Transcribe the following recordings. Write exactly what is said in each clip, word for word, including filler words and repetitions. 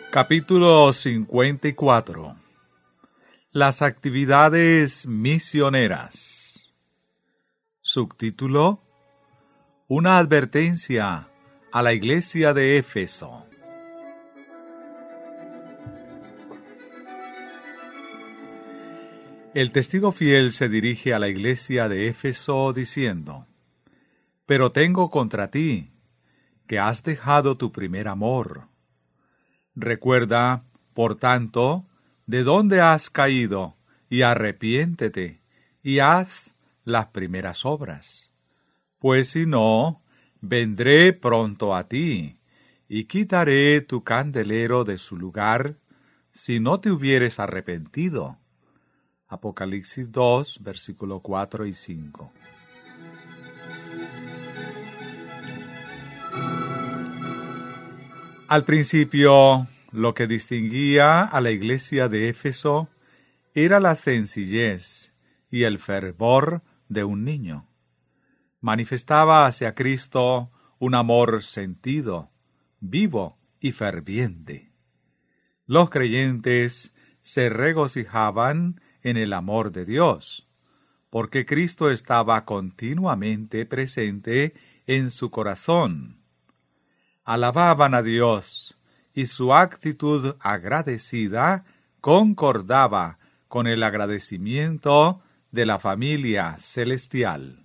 Capítulo cincuenta y cuatro. Las actividades misioneras. Subtítulo: Una advertencia a la iglesia de Éfeso. El testigo fiel se dirige a la iglesia de Éfeso diciendo: Pero tengo contra ti, que has dejado tu primer amor. Recuerda, por tanto, de dónde has caído, y arrepiéntete, y haz las primeras obras. Pues si no, vendré pronto a ti, y quitaré tu candelero de su lugar, si no te hubieres arrepentido. Apocalipsis dos, versículos cuatro y cinco. Al principio, lo que distinguía a la iglesia de Éfeso era la sencillez y el fervor de un niño. Manifestaba hacia Cristo un amor sentido, vivo y ferviente. Los creyentes se regocijaban en el amor de Dios, porque Cristo estaba continuamente presente en su corazón. Alababan a Dios, y su actitud agradecida concordaba con el agradecimiento de la familia celestial.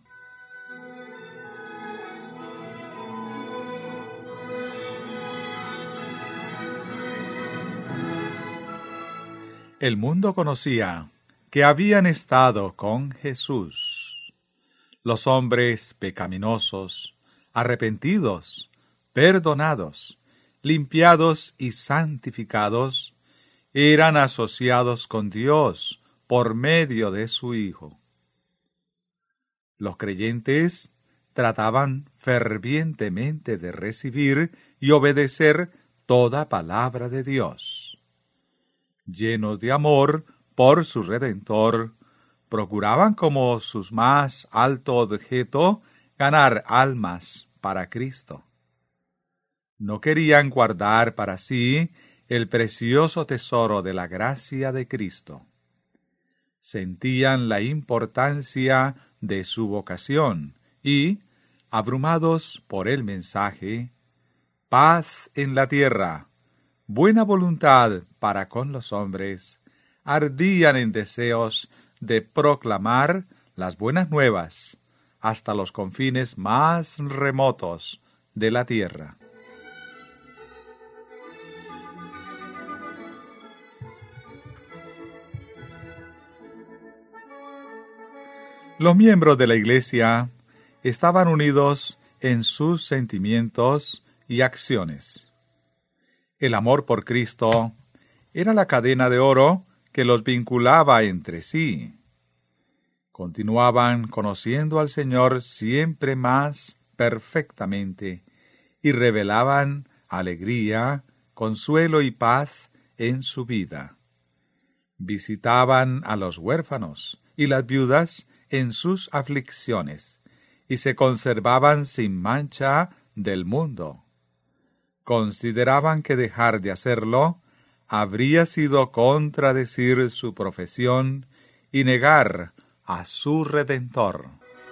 El mundo conocía que habían estado con Jesús. Los hombres pecaminosos, arrepentidos, perdonados, limpiados y santificados, eran asociados con Dios por medio de su Hijo. Los creyentes trataban fervientemente de recibir y obedecer toda palabra de Dios. Llenos de amor por su Redentor, procuraban como su más alto objeto ganar almas para Cristo. No querían guardar para sí el precioso tesoro de la gracia de Cristo. Sentían la importancia de su vocación y, abrumados por el mensaje, paz en la tierra, buena voluntad para con los hombres, ardían en deseos de proclamar las buenas nuevas hasta los confines más remotos de la tierra. Los miembros de la Iglesia estaban unidos en sus sentimientos y acciones. El amor por Cristo era la cadena de oro que los vinculaba entre sí. Continuaban conociendo al Señor siempre más perfectamente y revelaban alegría, consuelo y paz en su vida. Visitaban a los huérfanos y las viudas en sus aflicciones, y se conservaban sin mancha del mundo. Consideraban que dejar de hacerlo habría sido contradecir su profesión y negar a su Redentor.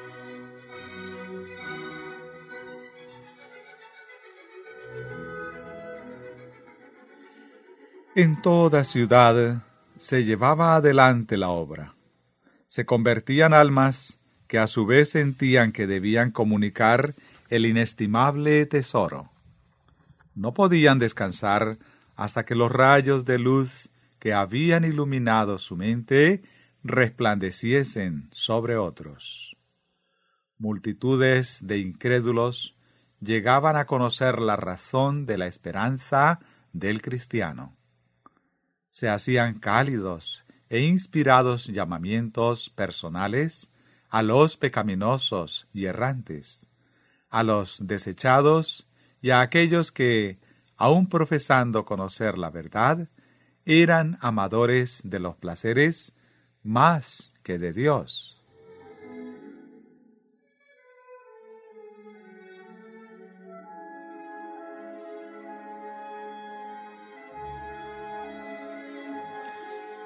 En toda ciudad se llevaba adelante la obra. Se convertían almas que a su vez sentían que debían comunicar el inestimable tesoro. No podían descansar hasta que los rayos de luz que habían iluminado su mente resplandeciesen sobre otros. Multitudes de incrédulos llegaban a conocer la razón de la esperanza del cristiano. Se hacían cálidos e inspirados llamamientos personales a los pecaminosos y errantes, a los desechados y a aquellos que, aun profesando conocer la verdad, eran amadores de los placeres más que de Dios.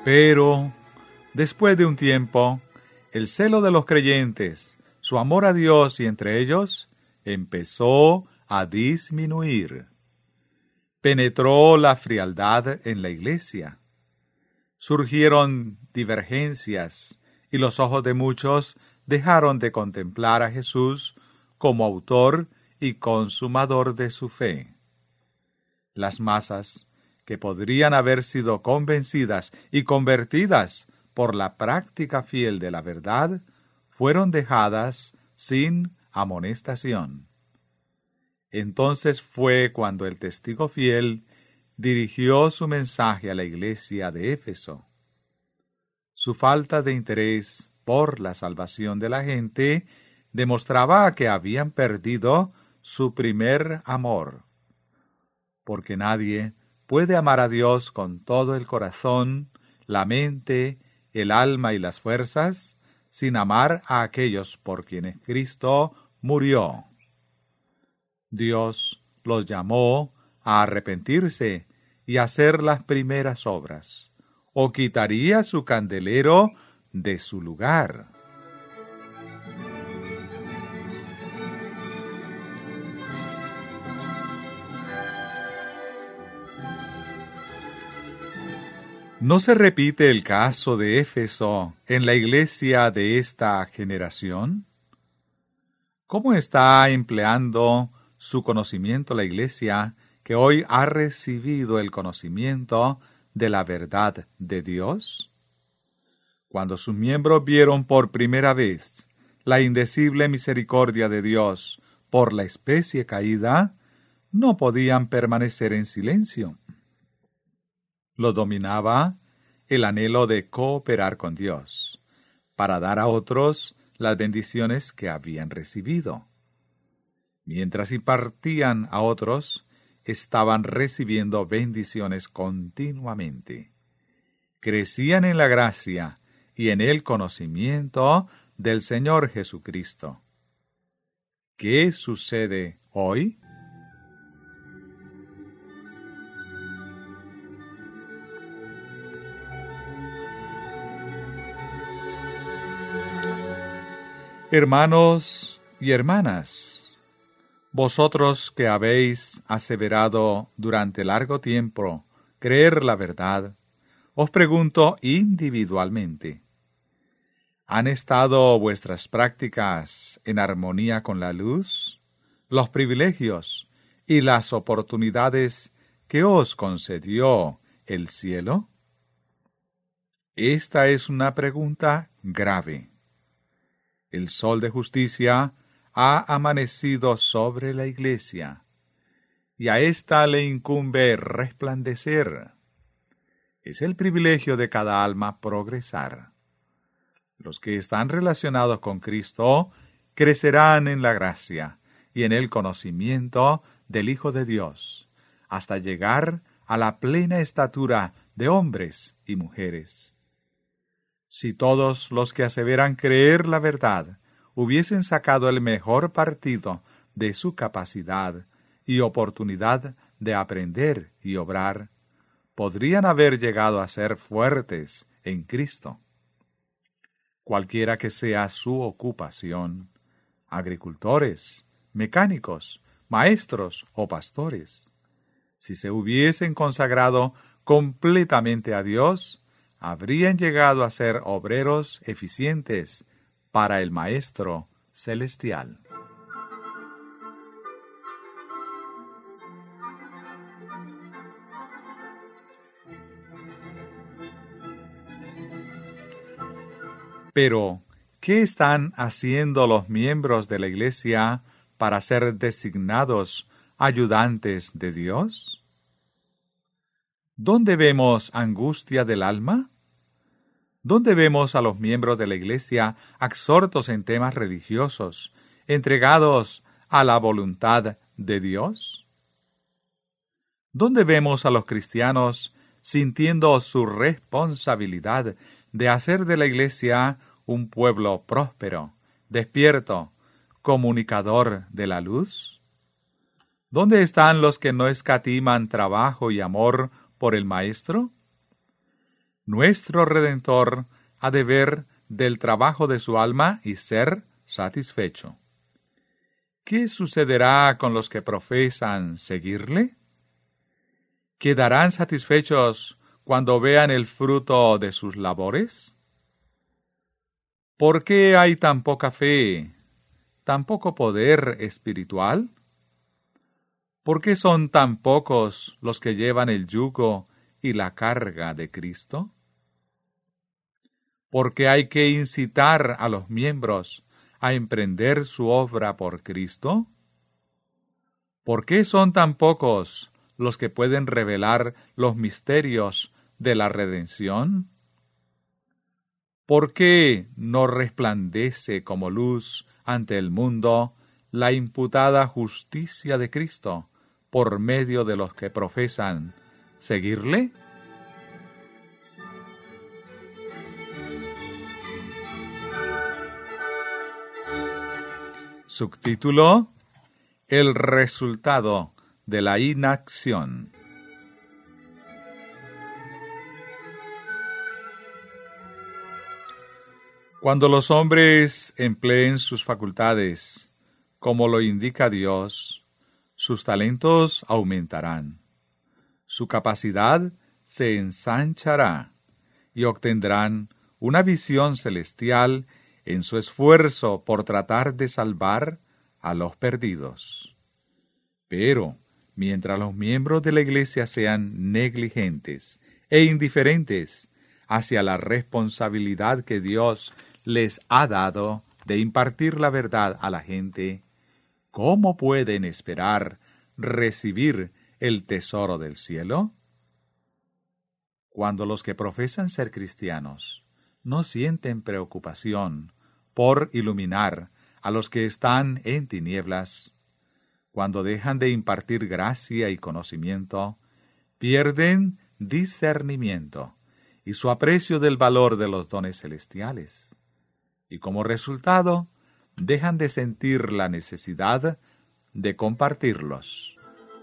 Pero, después de un tiempo, el celo de los creyentes, su amor a Dios y entre ellos, empezó a disminuir. Penetró la frialdad en la iglesia. Surgieron divergencias y los ojos de muchos dejaron de contemplar a Jesús como autor y consumador de su fe. Las masas, que podrían haber sido convencidas y convertidas por la práctica fiel de la verdad, fueron dejadas sin amonestación. Entonces fue cuando el testigo fiel dirigió su mensaje a la iglesia de Éfeso. Su falta de interés por la salvación de la gente demostraba que habían perdido su primer amor, porque nadie puede amar a Dios con todo el corazón, la mente, el alma y las fuerzas, sin amar a aquellos por quienes Cristo murió. Dios los llamó a arrepentirse y hacer las primeras obras, o quitaría su candelero de su lugar. ¿No se repite el caso de Éfeso en la iglesia de esta generación? ¿Cómo está empleando su conocimiento la iglesia que hoy ha recibido el conocimiento de la verdad de Dios? Cuando sus miembros vieron por primera vez la indecible misericordia de Dios por la especie caída, no podían permanecer en silencio. Lo dominaba el anhelo de cooperar con Dios, para dar a otros las bendiciones que habían recibido. Mientras impartían a otros, estaban recibiendo bendiciones continuamente. Crecían en la gracia y en el conocimiento del Señor Jesucristo. ¿Qué sucede hoy? Hermanos y hermanas, vosotros que habéis aseverado durante largo tiempo creer la verdad, os pregunto individualmente, ¿han estado vuestras prácticas en armonía con la luz, los privilegios y las oportunidades que os concedió el cielo? Esta es una pregunta grave. El sol de justicia ha amanecido sobre la iglesia, y a ésta le incumbe resplandecer. Es el privilegio de cada alma progresar. Los que están relacionados con Cristo crecerán en la gracia y en el conocimiento del Hijo de Dios, hasta llegar a la plena estatura de hombres y mujeres. Si todos los que aseveran creer la verdad hubiesen sacado el mejor partido de su capacidad y oportunidad de aprender y obrar, podrían haber llegado a ser fuertes en Cristo. Cualquiera que sea su ocupación, agricultores, mecánicos, maestros o pastores, si se hubiesen consagrado completamente a Dios, habrían llegado a ser obreros eficientes para el Maestro Celestial. Pero, ¿qué están haciendo los miembros de la Iglesia para ser designados ayudantes de Dios? ¿Dónde vemos angustia del alma? ¿Dónde vemos a los miembros de la Iglesia absortos en temas religiosos, entregados a la voluntad de Dios? ¿Dónde vemos a los cristianos sintiendo su responsabilidad de hacer de la Iglesia un pueblo próspero, despierto, comunicador de la luz? ¿Dónde están los que no escatiman trabajo y amor por el Maestro? Nuestro Redentor ha de ver del trabajo de su alma y ser satisfecho. ¿Qué sucederá con los que profesan seguirle? ¿Quedarán satisfechos cuando vean el fruto de sus labores? ¿Por qué hay tan poca fe, tan poco poder espiritual? ¿Por qué son tan pocos los que llevan el yugo y la carga de Cristo? Porque hay que incitar a los miembros a emprender su obra por Cristo. ¿Por qué son tan pocos los que pueden revelar los misterios de la redención? ¿Por qué no resplandece como luz ante el mundo la imputada justicia de Cristo por medio de los que profesan seguirle? Subtítulo: El resultado de la inacción. Cuando los hombres empleen sus facultades, como lo indica Dios, sus talentos aumentarán, su capacidad se ensanchará y obtendrán una visión celestial en su esfuerzo por tratar de salvar a los perdidos. Pero, mientras los miembros de la Iglesia sean negligentes e indiferentes hacia la responsabilidad que Dios les ha dado de impartir la verdad a la gente, ¿cómo pueden esperar recibir el tesoro del cielo? Cuando los que profesan ser cristianos no sienten preocupación por iluminar a los que están en tinieblas, cuando dejan de impartir gracia y conocimiento, pierden discernimiento y su aprecio del valor de los dones celestiales, y como resultado, dejan de sentir la necesidad de compartirlos.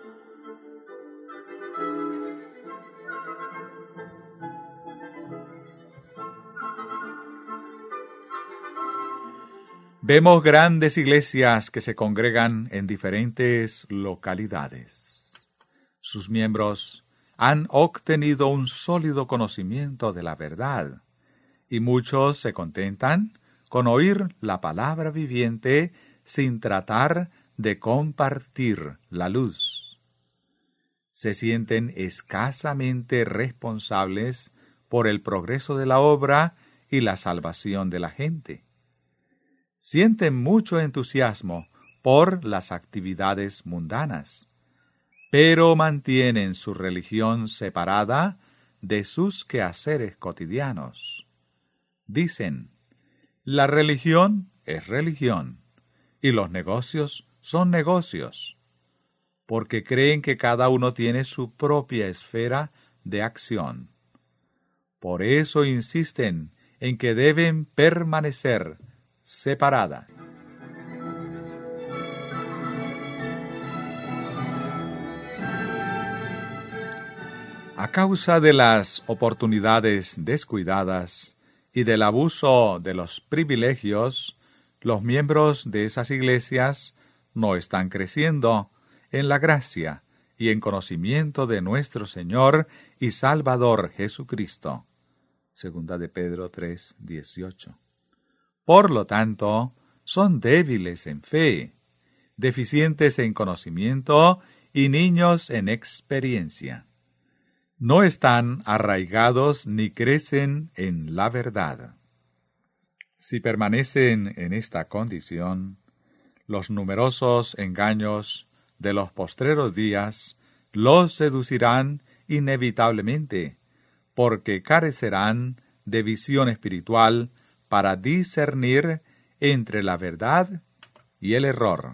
Vemos grandes iglesias que se congregan en diferentes localidades. Sus miembros han obtenido un sólido conocimiento de la verdad, y muchos se contentan con oír la palabra viviente sin tratar de compartir la luz. Se sienten escasamente responsables por el progreso de la obra y la salvación de la gente. Sienten mucho entusiasmo por las actividades mundanas, pero mantienen su religión separada de sus quehaceres cotidianos. Dicen, la religión es religión y los negocios son negocios, porque creen que cada uno tiene su propia esfera de acción. Por eso insisten en que deben permanecer separada. A causa de las oportunidades descuidadas y del abuso de los privilegios, los miembros de esas iglesias no están creciendo en la gracia y en conocimiento de nuestro Señor y Salvador Jesucristo. Segunda de Pedro tres, dieciocho. Por lo tanto, son débiles en fe, deficientes en conocimiento y niños en experiencia. No están arraigados ni crecen en la verdad. Si permanecen en esta condición, los numerosos engaños de los postreros días los seducirán inevitablemente, porque carecerán de visión espiritual para discernir entre la verdad y el error.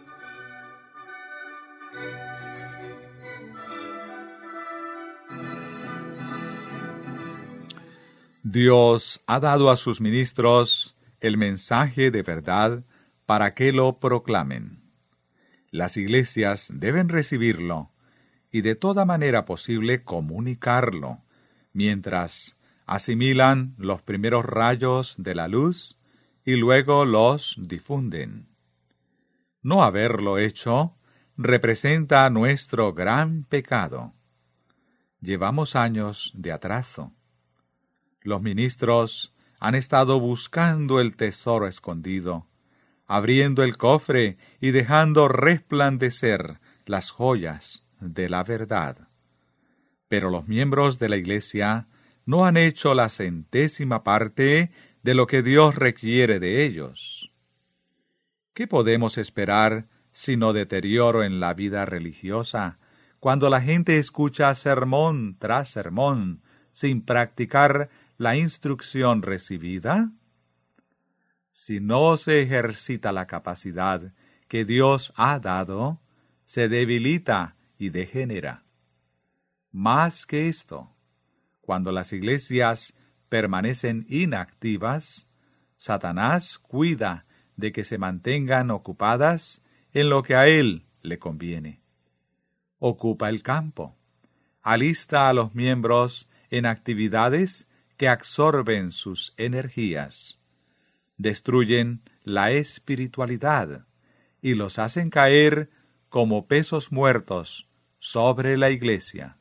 Dios ha dado a sus ministros el mensaje de verdad para que lo proclamen. Las iglesias deben recibirlo y de toda manera posible comunicarlo, mientras asimilan los primeros rayos de la luz y luego los difunden. No haberlo hecho representa nuestro gran pecado. Llevamos años de atraso. Los ministros han estado buscando el tesoro escondido, abriendo el cofre y dejando resplandecer las joyas de la verdad. Pero los miembros de la Iglesia no han hecho la centésima parte de lo que Dios requiere de ellos. ¿Qué podemos esperar sino deterioro en la vida religiosa, cuando la gente escucha sermón tras sermón sin practicar la instrucción recibida? Si no se ejercita la capacidad que Dios ha dado, se debilita y degenera. Más que esto, cuando las iglesias permanecen inactivas, Satanás cuida de que se mantengan ocupadas en lo que a él le conviene. Ocupa el campo, alista a los miembros en actividades que absorben sus energías, destruyen la espiritualidad y los hacen caer como pesos muertos sobre la iglesia.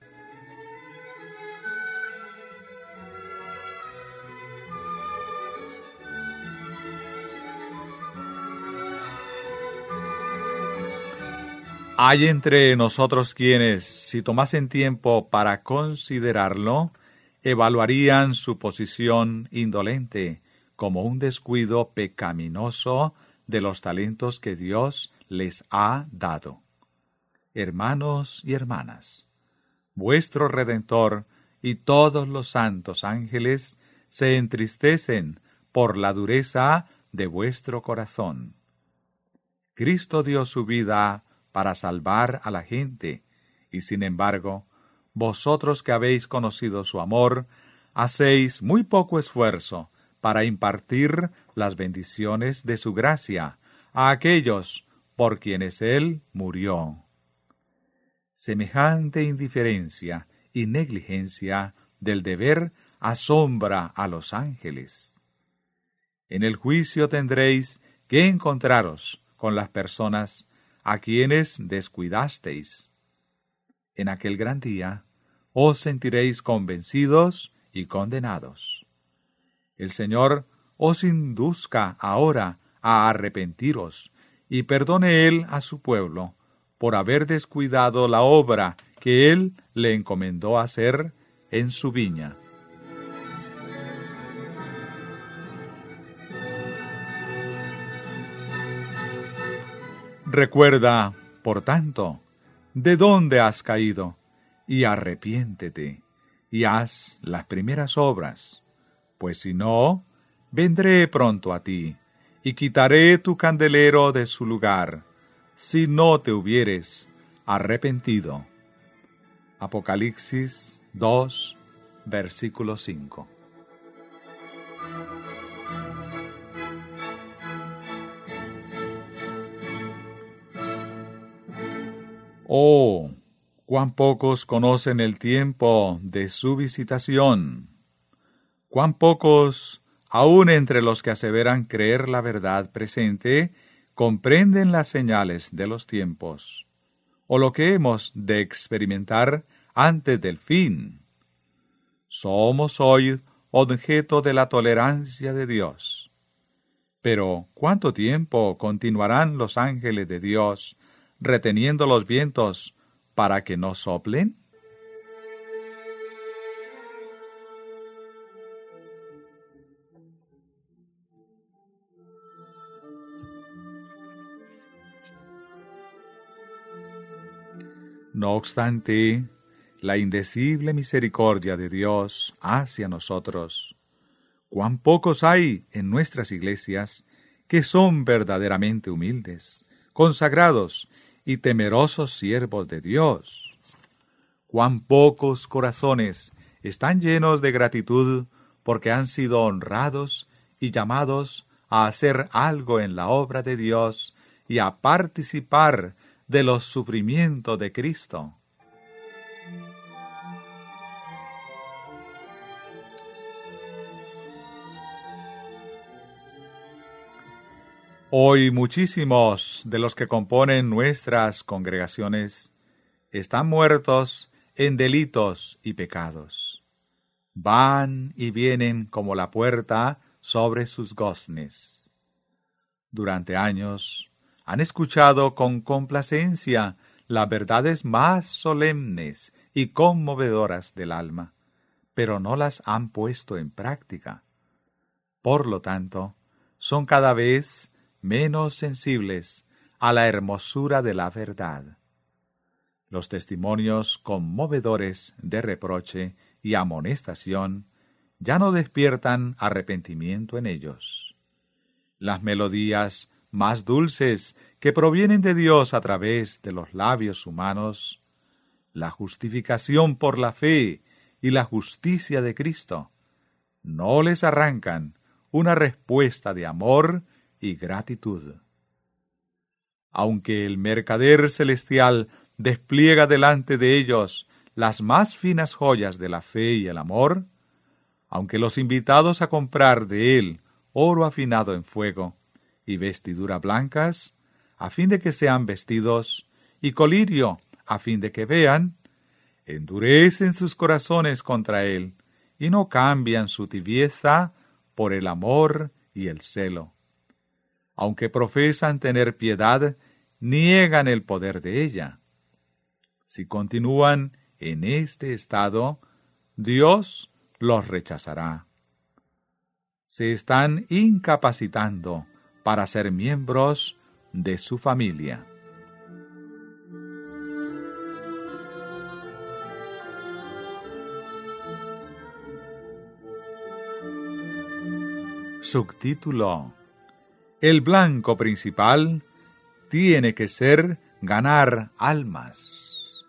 Hay entre nosotros quienes, si tomasen tiempo para considerarlo, evaluarían su posición indolente como un descuido pecaminoso de los talentos que Dios les ha dado. Hermanos y hermanas, vuestro Redentor y todos los santos ángeles se entristecen por la dureza de vuestro corazón. Cristo dio su vida para salvar a la gente, y sin embargo, vosotros que habéis conocido su amor, hacéis muy poco esfuerzo para impartir las bendiciones de su gracia a aquellos por quienes Él murió. Semejante indiferencia y negligencia del deber asombra a los ángeles. En el juicio tendréis que encontraros con las personas a quienes descuidasteis. En aquel gran día os sentiréis convencidos y condenados. El Señor os induzca ahora a arrepentiros y perdone Él a su pueblo por haber descuidado la obra que Él le encomendó hacer en su viña. Recuerda, por tanto, de dónde has caído, y arrepiéntete, y haz las primeras obras, pues si no, vendré pronto a ti, y quitaré tu candelero de su lugar, si no te hubieres arrepentido. Apocalipsis dos, versículo cinco. Oh, cuán pocos conocen el tiempo de su visitación. Cuán pocos, aun entre los que aseveran creer la verdad presente, comprenden las señales de los tiempos, o lo que hemos de experimentar antes del fin. Somos hoy objeto de la tolerancia de Dios. Pero, ¿cuánto tiempo continuarán los ángeles de Dios reteniendo los vientos para que no soplen? No obstante, la indecible misericordia de Dios hacia nosotros, cuán pocos hay en nuestras iglesias que son verdaderamente humildes, consagrados y temerosos siervos de Dios. Cuán pocos corazones están llenos de gratitud porque han sido honrados y llamados a hacer algo en la obra de Dios y a participar de los sufrimientos de Cristo. Hoy muchísimos de los que componen nuestras congregaciones están muertos en delitos y pecados. Van y vienen como la puerta sobre sus goznes. Durante años han escuchado con complacencia las verdades más solemnes y conmovedoras del alma, pero no las han puesto en práctica. Por lo tanto, son cada vez menos sensibles a la hermosura de la verdad. Los testimonios conmovedores de reproche y amonestación ya no despiertan arrepentimiento en ellos. Las melodías más dulces que provienen de Dios a través de los labios humanos, la justificación por la fe y la justicia de Cristo, no les arrancan una respuesta de amor y gratitud. Aunque el mercader celestial despliega delante de ellos las más finas joyas de la fe y el amor, aunque los invitados a comprar de él oro afinado en fuego y vestiduras blancas, a fin de que sean vestidos, y colirio, a fin de que vean, endurecen sus corazones contra él, y no cambian su tibieza por el amor y el celo. Aunque profesan tener piedad, niegan el poder de ella. Si continúan en este estado, Dios los rechazará. Se están incapacitando para ser miembros de su familia. Subtítulo: El blanco principal tiene que ser ganar almas.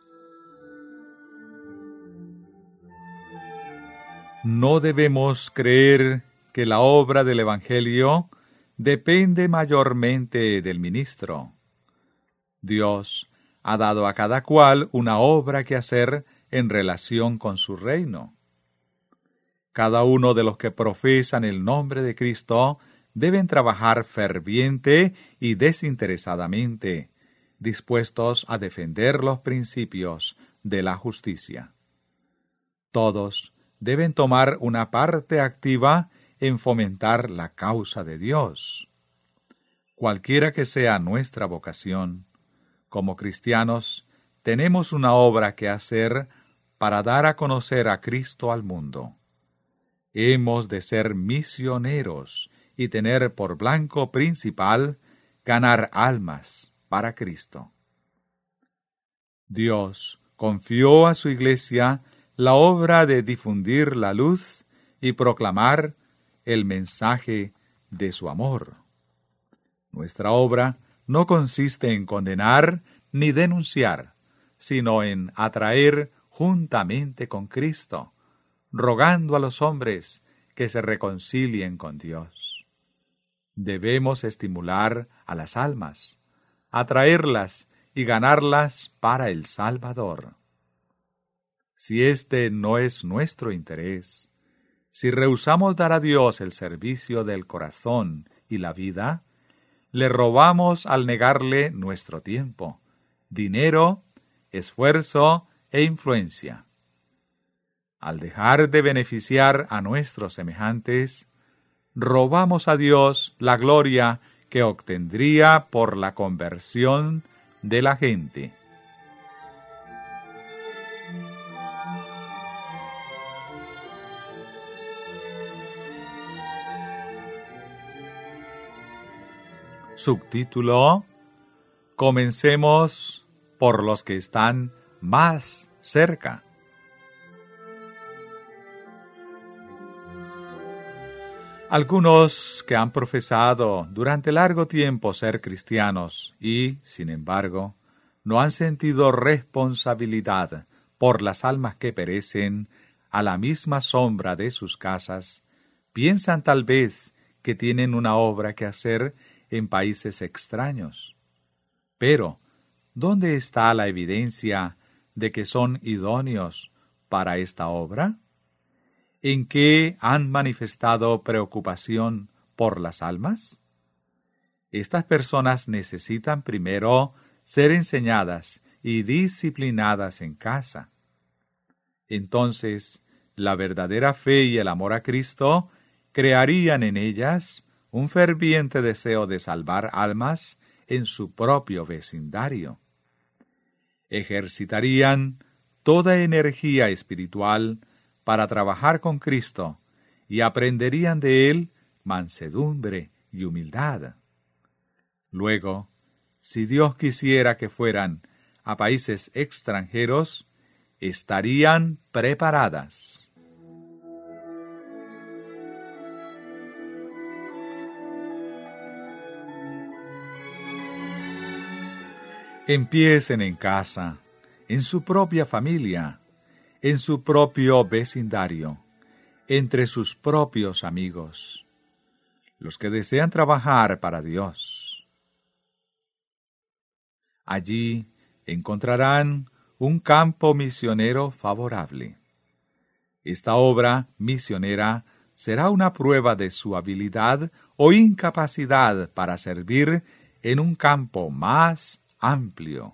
No debemos creer que la obra del Evangelio depende mayormente del ministro. Dios ha dado a cada cual una obra que hacer en relación con su reino. Cada uno de los que profesan el nombre de Cristo deben trabajar ferviente y desinteresadamente, dispuestos a defender los principios de la justicia. Todos deben tomar una parte activa en fomentar la causa de Dios. Cualquiera que sea nuestra vocación, como cristianos, tenemos una obra que hacer para dar a conocer a Cristo al mundo. Hemos de ser misioneros y tener por blanco principal ganar almas para Cristo. Dios confió a su Iglesia la obra de difundir la luz y proclamar el mensaje de su amor. Nuestra obra no consiste en condenar ni denunciar, sino en atraer juntamente con Cristo, rogando a los hombres que se reconcilien con Dios. Debemos estimular a las almas, atraerlas y ganarlas para el Salvador. Si este no es nuestro interés, si rehusamos dar a Dios el servicio del corazón y la vida, le robamos al negarle nuestro tiempo, dinero, esfuerzo e influencia. Al dejar de beneficiar a nuestros semejantes, robamos a Dios la gloria que obtendría por la conversión de la gente. Subtítulo: Comencemos por los que están más cerca. Algunos que han profesado durante largo tiempo ser cristianos y, sin embargo, no han sentido responsabilidad por las almas que perecen a la misma sombra de sus casas, piensan tal vez que tienen una obra que hacer en países extraños. Pero, ¿dónde está la evidencia de que son idóneos para esta obra? ¿En qué han manifestado preocupación por las almas? Estas personas necesitan primero ser enseñadas y disciplinadas en casa. Entonces, la verdadera fe y el amor a Cristo crearían en ellas un ferviente deseo de salvar almas en su propio vecindario. Ejercitarían toda energía espiritual para trabajar con Cristo y aprenderían de Él mansedumbre y humildad. Luego, si Dios quisiera que fueran a países extranjeros, estarían preparadas. Empiecen en casa, en su propia familia, en su propio vecindario, entre sus propios amigos, los que desean trabajar para Dios. Allí encontrarán un campo misionero favorable. Esta obra misionera será una prueba de su habilidad o incapacidad para servir en un campo más amplio.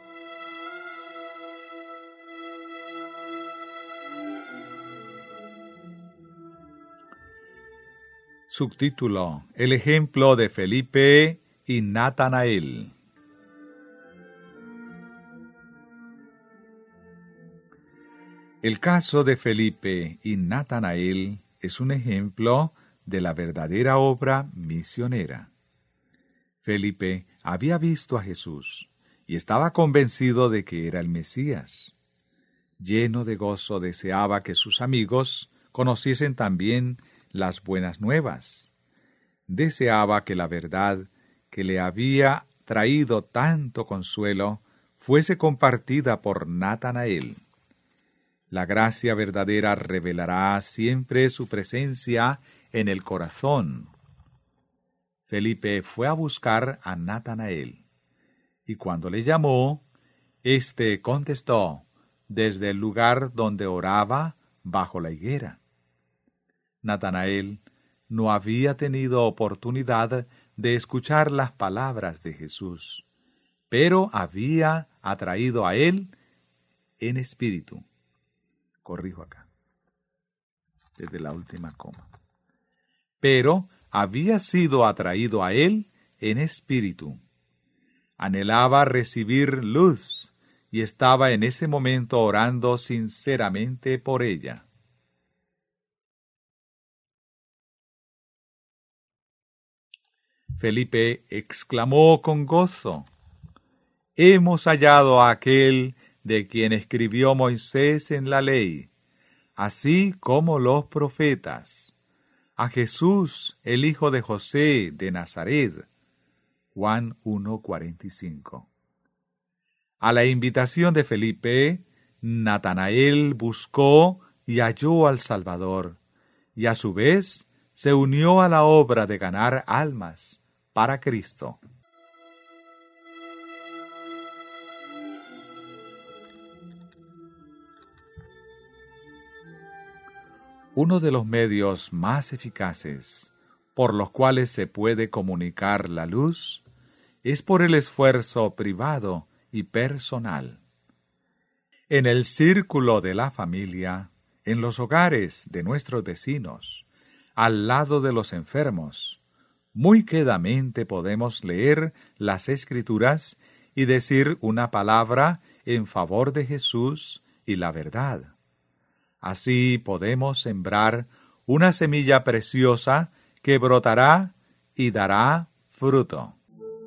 Subtítulo: El ejemplo de Felipe y Natanael. El caso de Felipe y Natanael es un ejemplo de la verdadera obra misionera. Felipe había visto a Jesús y estaba convencido de que era el Mesías. Lleno de gozo, deseaba que sus amigos conociesen también las buenas nuevas. Deseaba que la verdad que le había traído tanto consuelo fuese compartida por Natanael. La gracia verdadera revelará siempre su presencia en el corazón. Felipe fue a buscar a Natanael, y cuando le llamó, éste contestó desde el lugar donde oraba bajo la higuera. Natanael no había tenido oportunidad de escuchar las palabras de Jesús, pero había atraído a él en espíritu. Corrijo acá, desde la última coma. Pero había sido atraído a él en espíritu. Anhelaba recibir luz y estaba en ese momento orando sinceramente por ella. Felipe exclamó con gozo: «Hemos hallado a aquel de quien escribió Moisés en la ley, así como los profetas, a Jesús, el hijo de José de Nazaret». Juan uno cuarenta y cinco. A la invitación de Felipe, Natanael buscó y halló al Salvador, y a su vez se unió a la obra de ganar almas para Cristo. Uno de los medios más eficaces por los cuales se puede comunicar la luz es por el esfuerzo privado y personal. En el círculo de la familia, en los hogares de nuestros vecinos, al lado de los enfermos, muy quedamente podemos leer las Escrituras y decir una palabra en favor de Jesús y la verdad. Así podemos sembrar una semilla preciosa que brotará y dará fruto.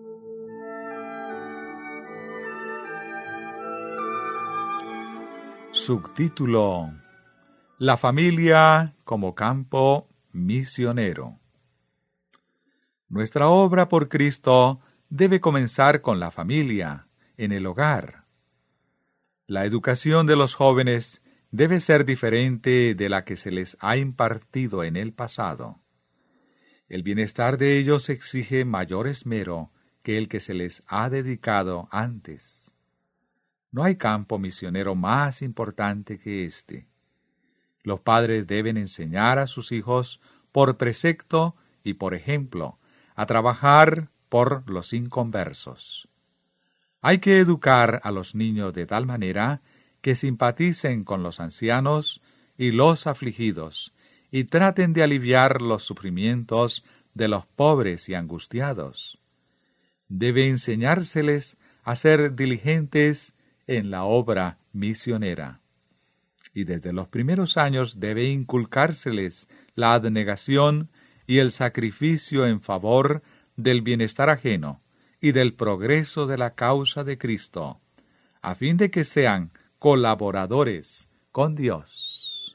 Subtítulo: La familia como campo misionero. Nuestra obra por Cristo debe comenzar con la familia, en el hogar. La educación de los jóvenes debe ser diferente de la que se les ha impartido en el pasado. El bienestar de ellos exige mayor esmero que el que se les ha dedicado antes. No hay campo misionero más importante que este. Los padres deben enseñar a sus hijos por precepto y por ejemplo a trabajar por los inconversos. Hay que educar a los niños de tal manera que simpaticen con los ancianos y los afligidos, y traten de aliviar los sufrimientos de los pobres y angustiados. Debe enseñárseles a ser diligentes en la obra misionera. Y desde los primeros años debe inculcárseles la abnegación y el sacrificio en favor del bienestar ajeno y del progreso de la causa de Cristo, a fin de que sean colaboradores con Dios.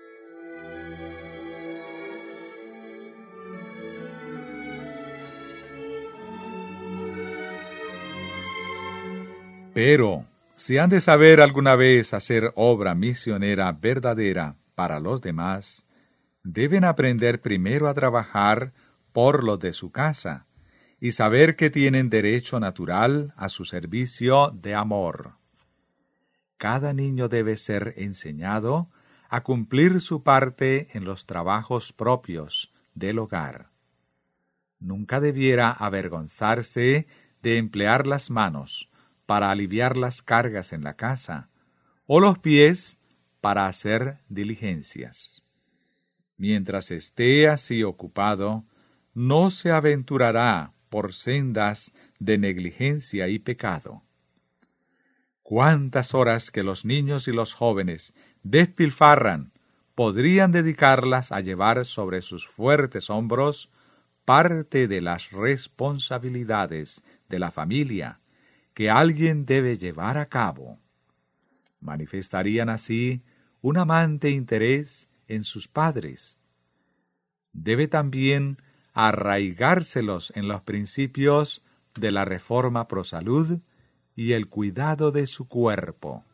Pero, si han de saber alguna vez hacer obra misionera verdadera para los demás, deben aprender primero a trabajar por los de su casa y saber que tienen derecho natural a su servicio de amor. Cada niño debe ser enseñado a cumplir su parte en los trabajos propios del hogar. Nunca debiera avergonzarse de emplear las manos para aliviar las cargas en la casa, o los pies para hacer diligencias. Mientras esté así ocupado, no se aventurará por sendas de negligencia y pecado. ¿Cuántas horas que los niños y los jóvenes despilfarran podrían dedicarlas a llevar sobre sus fuertes hombros parte de las responsabilidades de la familia que alguien debe llevar a cabo? Manifestarían así un amante interés en sus padres. Debe también arraigárselos en los principios de la reforma pro salud y el cuidado de su cuerpo.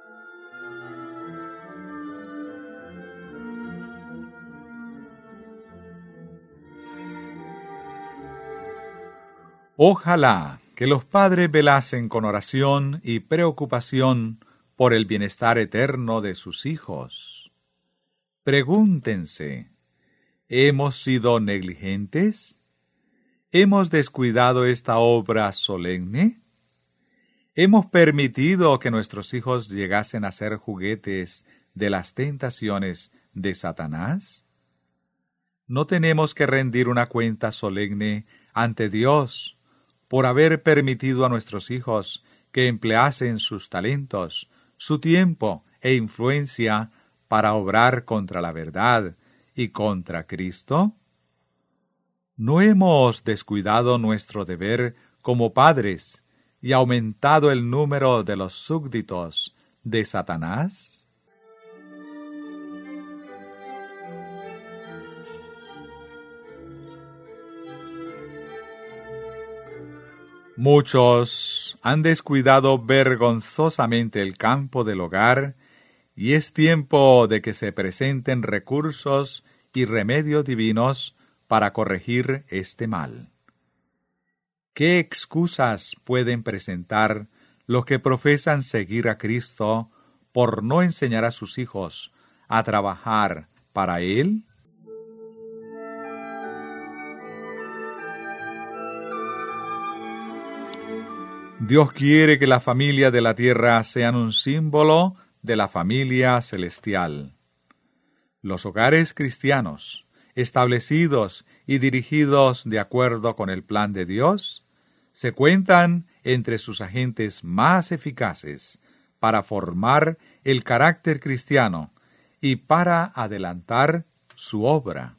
Ojalá que los padres velasen con oración y preocupación por el bienestar eterno de sus hijos. Pregúntense, ¿hemos sido negligentes? ¿Hemos descuidado esta obra solemne? ¿Hemos permitido que nuestros hijos llegasen a ser juguetes de las tentaciones de Satanás? ¿No tenemos que rendir una cuenta solemne ante Dios por haber permitido a nuestros hijos que empleasen sus talentos, su tiempo e influencia para obrar contra la verdad y contra Cristo? ¿No hemos descuidado nuestro deber como padres y aumentado el número de los súbditos de Satanás? Muchos han descuidado vergonzosamente el campo del hogar, y es tiempo de que se presenten recursos y remedios divinos para corregir este mal. ¿Qué excusas pueden presentar los que profesan seguir a Cristo por no enseñar a sus hijos a trabajar para Él? Dios quiere que la familia de la tierra sean un símbolo de la familia celestial. Los hogares cristianos, establecidos y dirigidos de acuerdo con el plan de Dios, se cuentan entre sus agentes más eficaces para formar el carácter cristiano y para adelantar su obra.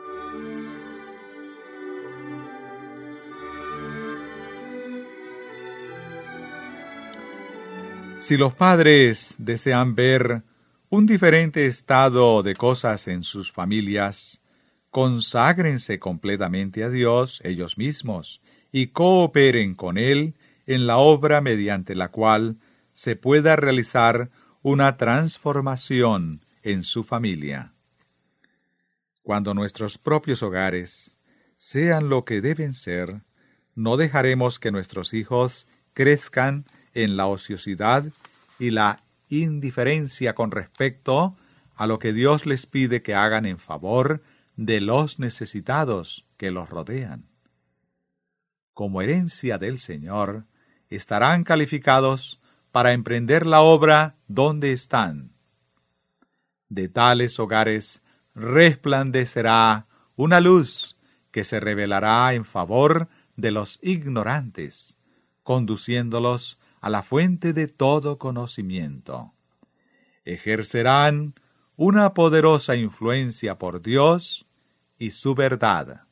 Si los padres desean ver un diferente estado de cosas en sus familias, conságrense completamente a Dios ellos mismos y cooperen con Él en la obra mediante la cual se pueda realizar una transformación en su familia. Cuando nuestros propios hogares sean lo que deben ser, no dejaremos que nuestros hijos crezcan en la ociosidad y la indiferencia con respecto a lo que Dios les pide que hagan en favor de los necesitados que los rodean. como herencia del Señor, estarán calificados para emprender la obra donde están. De tales hogares resplandecerá una luz que se revelará en favor de los ignorantes, conduciéndolos a la fuente de todo conocimiento. Ejercerán una poderosa influencia por Dios y su verdad.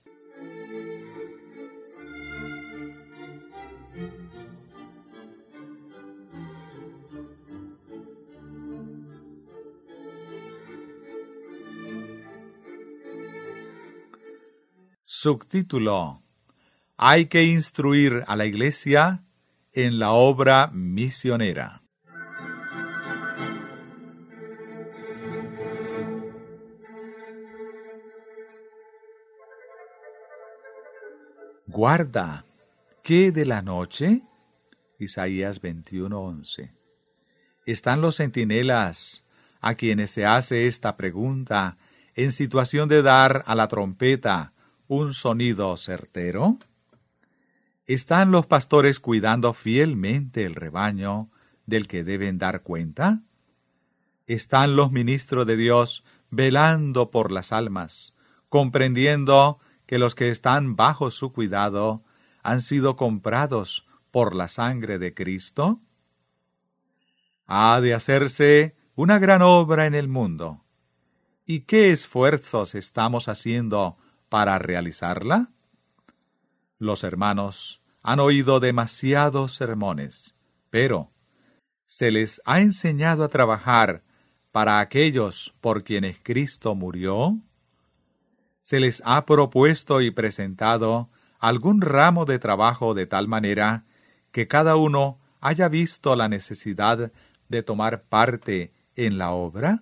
Subtítulo: Hay que instruir a la Iglesia en la obra misionera. Guarda, ¿qué de la noche? Isaías veintiuno once. ¿Están los centinelas a quienes se hace esta pregunta en situación de dar a la trompeta un sonido certero? ¿Están los pastores cuidando fielmente el rebaño del que deben dar cuenta? ¿Están los ministros de Dios velando por las almas, comprendiendo que los que están bajo su cuidado han sido comprados por la sangre de Cristo? Ha de hacerse una gran obra en el mundo. ¿Y qué esfuerzos estamos haciendo para realizarla? Los hermanos han oído demasiados sermones, pero ¿se les ha enseñado a trabajar para aquellos por quienes Cristo murió? ¿Se les ha propuesto y presentado algún ramo de trabajo de tal manera que cada uno haya visto la necesidad de tomar parte en la obra?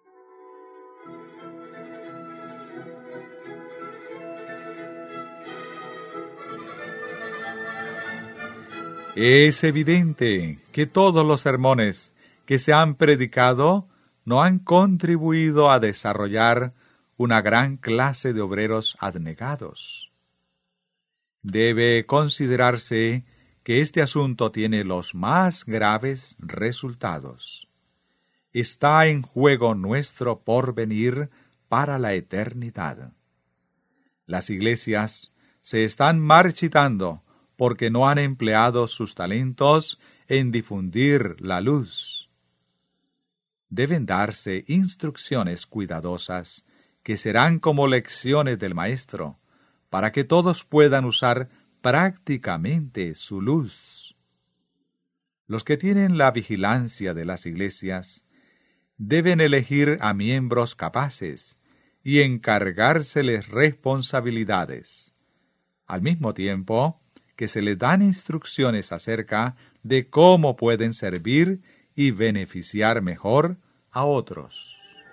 Es evidente que todos los sermones que se han predicado no han contribuido a desarrollar una gran clase de obreros abnegados. Debe considerarse que este asunto tiene los más graves resultados. Está en juego nuestro porvenir para la eternidad. Las iglesias se están marchitando porque no han empleado sus talentos en difundir la luz. Deben darse instrucciones cuidadosas que serán como lecciones del Maestro, para que todos puedan usar prácticamente su luz. Los que tienen la vigilancia de las iglesias deben elegir a miembros capaces y encargárseles responsabilidades, al mismo tiempo que se les dan instrucciones acerca de cómo pueden servir y beneficiar mejor a otros.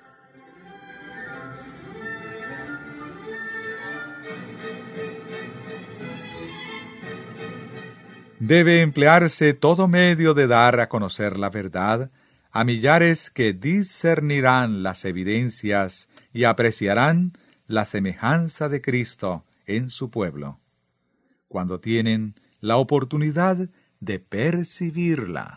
Debe emplearse todo medio de dar a conocer la verdad a millares que discernirán las evidencias y apreciarán la semejanza de Cristo en su pueblo, cuando tienen la oportunidad de percibirla.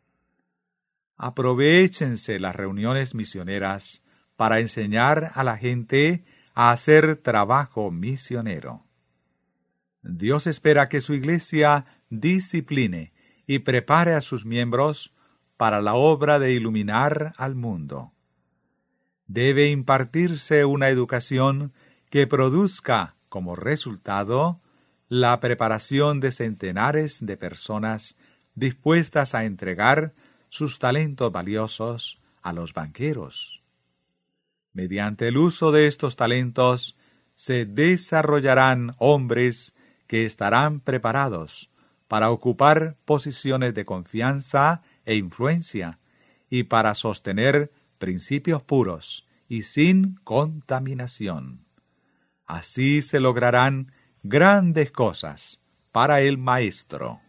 Aprovéchense las reuniones misioneras para enseñar a la gente a hacer trabajo misionero. Dios espera que su iglesia discipline y prepare a sus miembros para la obra de iluminar al mundo. Debe impartirse una educación que produzca como resultado la preparación de centenares de personas dispuestas a entregar sus talentos valiosos a los banqueros. Mediante el uso de estos talentos se desarrollarán hombres que estarán preparados para ocupar posiciones de confianza e influencia y para sostener principios puros y sin contaminación. Así se lograrán grandes cosas para el Maestro.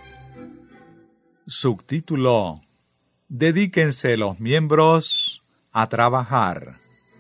Subtítulo: Dedíquense los miembros a trabajar.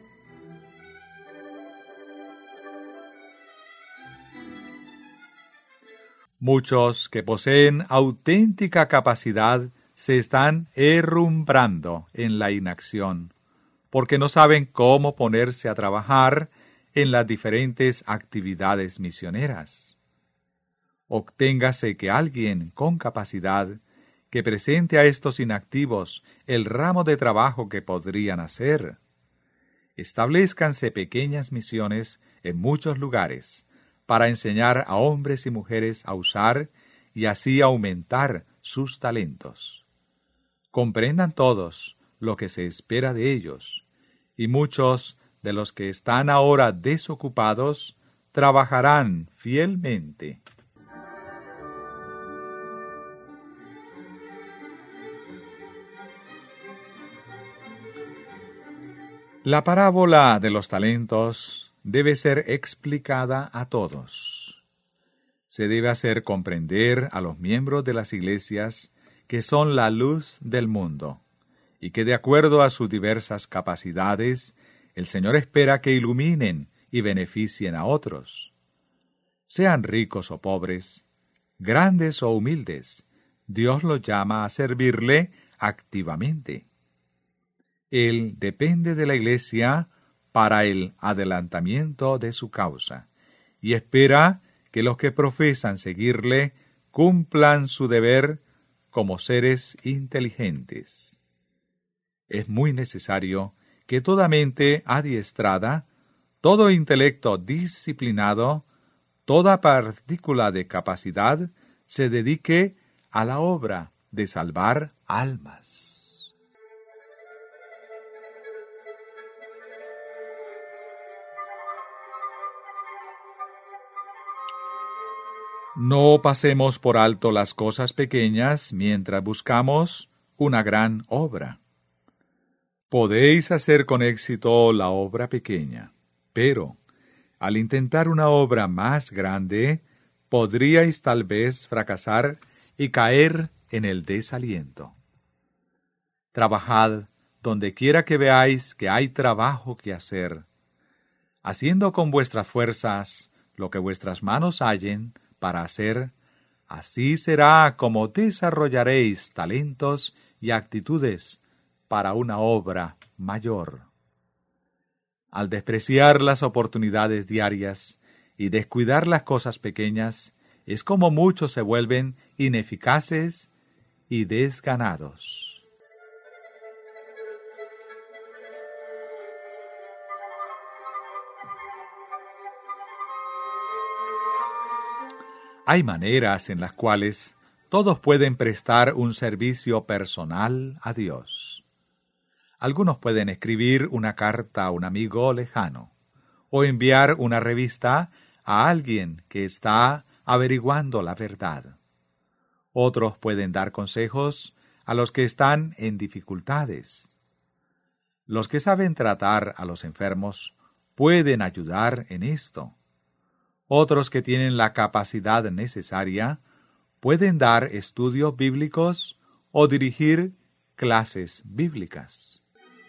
Muchos que poseen auténtica capacidad se están herrumbrando en la inacción, porque no saben cómo ponerse a trabajar en las diferentes actividades misioneras. Obténgase que alguien con capacidad que presente a estos inactivos el ramo de trabajo que podrían hacer. Establezcanse pequeñas misiones en muchos lugares para enseñar a hombres y mujeres a usar y así aumentar sus talentos. Comprendan todos lo que se espera de ellos, y muchos de los que están ahora desocupados trabajarán fielmente. La parábola de los talentos debe ser explicada a todos. Se debe hacer comprender a los miembros de las iglesias que son la luz del mundo, y que de acuerdo a sus diversas capacidades, el Señor espera que iluminen y beneficien a otros. Sean ricos o pobres, grandes o humildes, Dios los llama a servirle activamente. Él depende de la Iglesia para el adelantamiento de su causa, y espera que los que profesan seguirle cumplan su deber como seres inteligentes. Es muy necesario que toda mente adiestrada, todo intelecto disciplinado, toda partícula de capacidad se dedique a la obra de salvar almas. No pasemos por alto las cosas pequeñas mientras buscamos una gran obra. Podéis hacer con éxito la obra pequeña, pero al intentar una obra más grande, podríais tal vez fracasar y caer en el desaliento. Trabajad donde quiera que veáis que hay trabajo que hacer, haciendo con vuestras fuerzas lo que vuestras manos hallen para hacer. Así será como desarrollaréis talentos y actitudes para una obra mayor. Al despreciar las oportunidades diarias y descuidar las cosas pequeñas, es como muchos se vuelven ineficaces y desganados. Hay maneras en las cuales todos pueden prestar un servicio personal a Dios. Algunos pueden escribir una carta a un amigo lejano, o enviar una revista a alguien que está averiguando la verdad. Otros pueden dar consejos a los que están en dificultades. Los que saben tratar a los enfermos pueden ayudar en esto. Otros que tienen la capacidad necesaria pueden dar estudios bíblicos o dirigir clases bíblicas.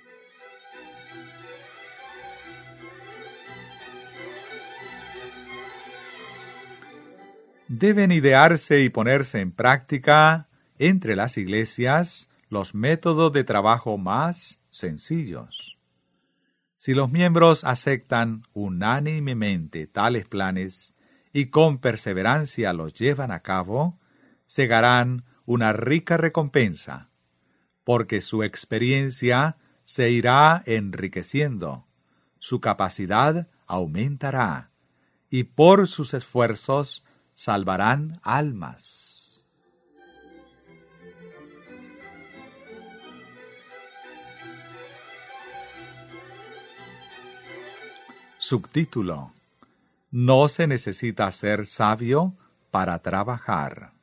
Deben idearse y ponerse en práctica entre las iglesias los métodos de trabajo más sencillos. Si los miembros aceptan unánimemente tales planes y con perseverancia los llevan a cabo, segarán una rica recompensa, porque su experiencia se irá enriqueciendo, su capacidad aumentará, y por sus esfuerzos salvarán almas. Subtítulo: No se necesita ser sabio para trabajar.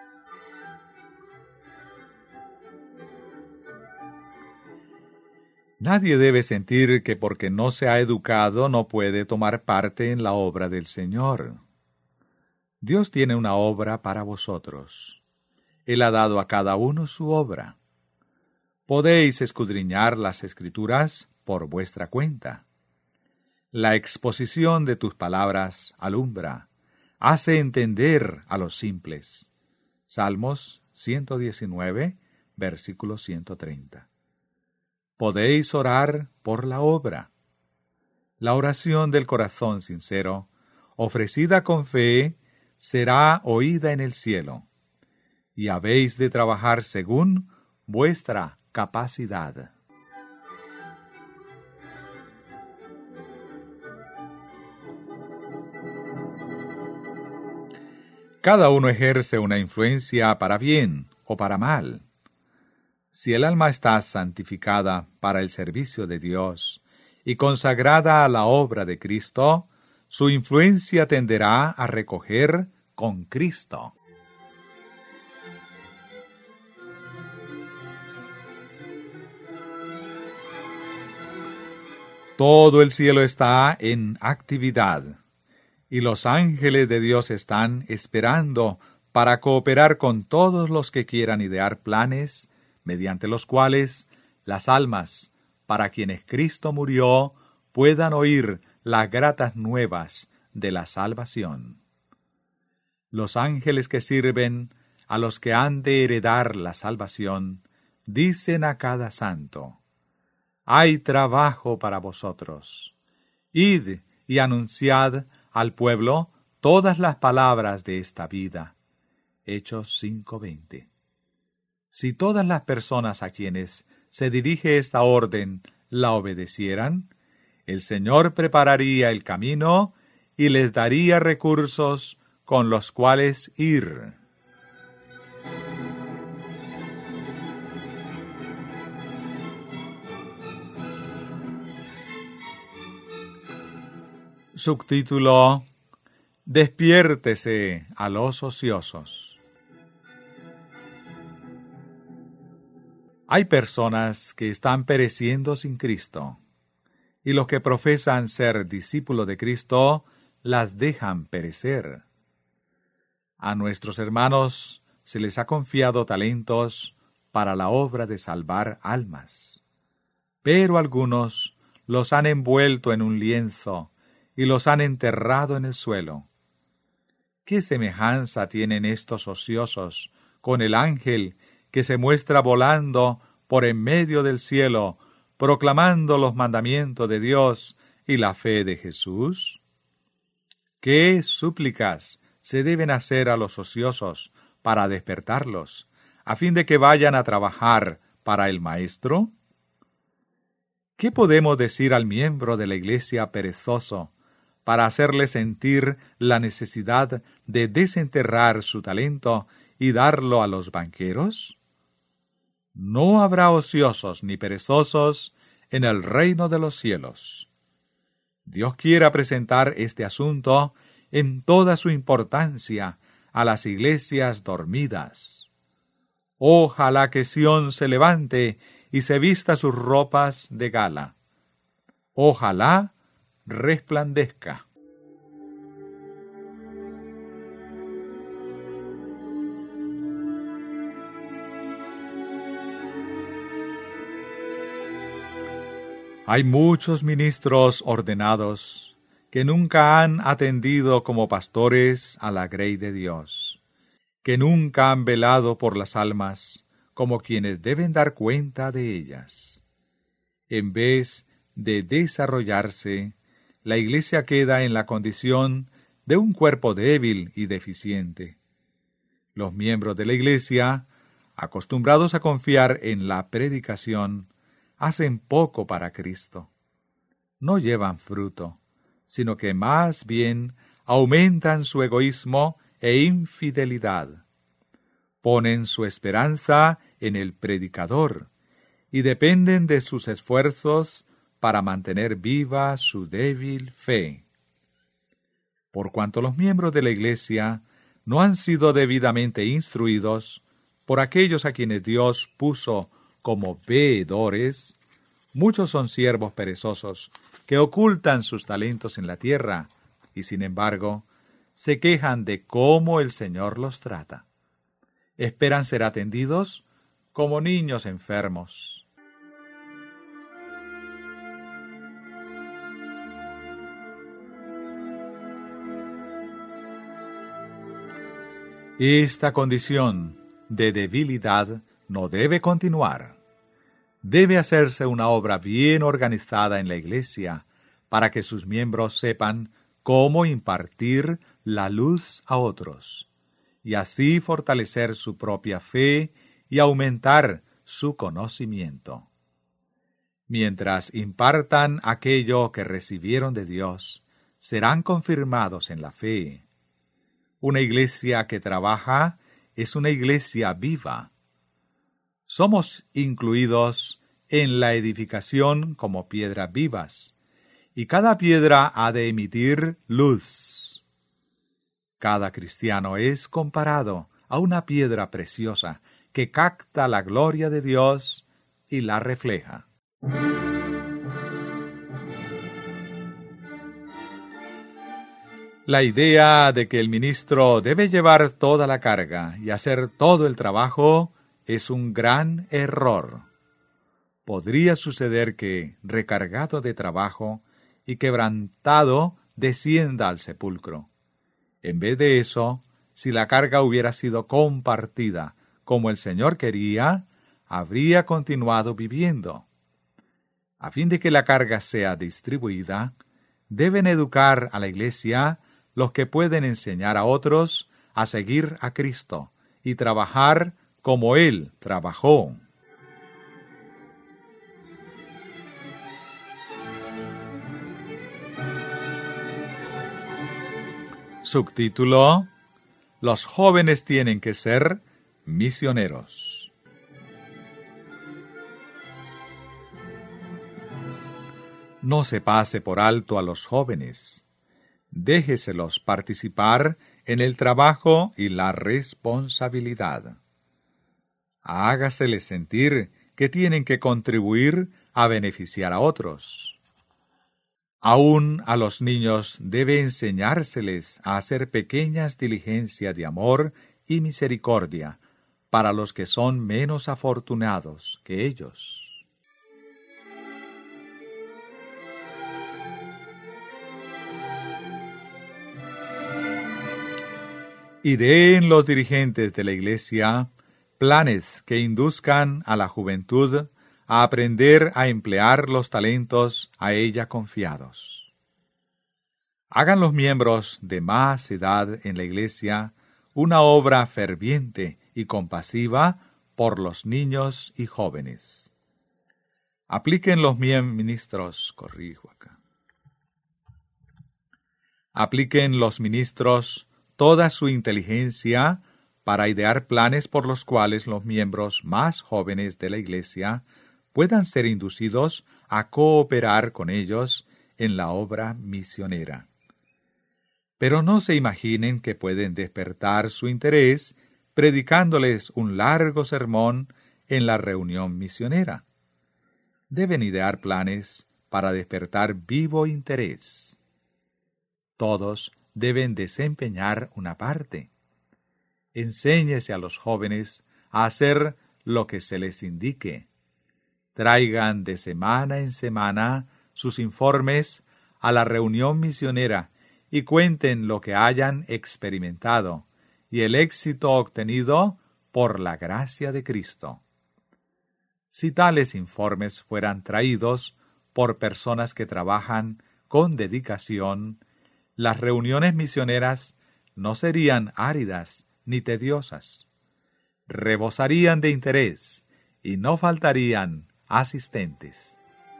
Nadie debe sentir que porque no se ha educado no puede tomar parte en la obra del Señor. Dios tiene una obra para vosotros. Él ha dado a cada uno su obra. Podéis escudriñar las Escrituras por vuestra cuenta. La exposición de tus palabras alumbra, hace entender a los simples. Salmos ciento diecinueve, versículo ciento treinta. Podéis orar por la obra. La oración del corazón sincero, ofrecida con fe, será oída en el cielo, y habéis de trabajar según vuestra capacidad. Cada uno ejerce una influencia para bien o para mal. Si el alma está santificada para el servicio de Dios y consagrada a la obra de Cristo, su influencia tenderá a recoger con Cristo. Todo el cielo está en actividad, y los ángeles de Dios están esperando para cooperar con todos los que quieran idear planes mediante los cuales las almas, para quienes Cristo murió, puedan oír las gratas nuevas de la salvación. Los ángeles que sirven a los que han de heredar la salvación, dicen a cada santo: hay trabajo para vosotros. Id y anunciad al pueblo todas las palabras de esta vida. Hechos cinco veinte. Si todas las personas a quienes se dirige esta orden la obedecieran, el Señor prepararía el camino y les daría recursos con los cuales ir. Subtítulo: Despiértese a los ociosos. Hay personas que están pereciendo sin Cristo, y los que profesan ser discípulos de Cristo las dejan perecer. A nuestros hermanos se les ha confiado talentos para la obra de salvar almas, pero algunos los han envuelto en un lienzo y los han enterrado en el suelo. ¿Qué semejanza tienen estos ociosos con el ángel que se muestra volando por en medio del cielo, proclamando los mandamientos de Dios y la fe de Jesús? ¿Qué súplicas se deben hacer a los ociosos para despertarlos, a fin de que vayan a trabajar para el Maestro? ¿Qué podemos decir al miembro de la iglesia perezoso para hacerle sentir la necesidad de desenterrar su talento y darlo a los banqueros? No habrá ociosos ni perezosos en el reino de los cielos. Dios quiere presentar este asunto en toda su importancia a las iglesias dormidas. Ojalá que Sión se levante y se vista sus ropas de gala. Ojalá resplandezca. Hay muchos ministros ordenados que nunca han atendido como pastores a la grey de Dios, que nunca han velado por las almas como quienes deben dar cuenta de ellas. En vez de desarrollarse, la iglesia queda en la condición de un cuerpo débil y deficiente. Los miembros de la iglesia, acostumbrados a confiar en la predicación, hacen poco para Cristo. No llevan fruto, sino que más bien aumentan su egoísmo e infidelidad. Ponen su esperanza en el predicador y dependen de sus esfuerzos para mantener viva su débil fe. Por cuanto los miembros de la iglesia no han sido debidamente instruidos por aquellos a quienes Dios puso como veedores, muchos son siervos perezosos que ocultan sus talentos en la tierra y, sin embargo, se quejan de cómo el Señor los trata. Esperan ser atendidos como niños enfermos. Esta condición de debilidad no debe continuar. Debe hacerse una obra bien organizada en la Iglesia para que sus miembros sepan cómo impartir la luz a otros, y así fortalecer su propia fe y aumentar su conocimiento. Mientras impartan aquello que recibieron de Dios, serán confirmados en la fe. Una iglesia que trabaja es una iglesia viva. Somos incluidos en la edificación como piedras vivas, y cada piedra ha de emitir luz. Cada cristiano es comparado a una piedra preciosa que capta la gloria de Dios y la refleja. La idea de que el ministro debe llevar toda la carga y hacer todo el trabajo es un gran error. Podría suceder que, recargado de trabajo y quebrantado, descienda al sepulcro. En vez de eso, si la carga hubiera sido compartida como el Señor quería, habría continuado viviendo. A fin de que la carga sea distribuida, deben educar a la Iglesia los que pueden enseñar a otros a seguir a Cristo y trabajar como Él trabajó. Subtítulo: Los jóvenes tienen que ser misioneros. No se pase por alto a los jóvenes. Déjeselos participar en el trabajo y la responsabilidad. Hágaseles sentir que tienen que contribuir a beneficiar a otros. Aún a los niños debe enseñárseles a hacer pequeñas diligencias de amor y misericordia para los que son menos afortunados que ellos. Y den los dirigentes de la Iglesia planes que induzcan a la juventud a aprender a emplear los talentos a ella confiados. Hagan los miembros de más edad en la Iglesia una obra ferviente y compasiva por los niños y jóvenes. Apliquen los ministros, corrijo acá. Apliquen los ministros toda su inteligencia para idear planes por los cuales los miembros más jóvenes de la Iglesia puedan ser inducidos a cooperar con ellos en la obra misionera. Pero no se imaginen que pueden despertar su interés predicándoles un largo sermón en la reunión misionera. Deben idear planes para despertar vivo interés. Todos deben desempeñar una parte. Enséñese a los jóvenes a hacer lo que se les indique. Traigan de semana en semana sus informes a la reunión misionera y cuenten lo que hayan experimentado y el éxito obtenido por la gracia de Cristo. Si tales informes fueran traídos por personas que trabajan con dedicación, las reuniones misioneras no serían áridas ni tediosas. Rebosarían de interés y no faltarían asistentes.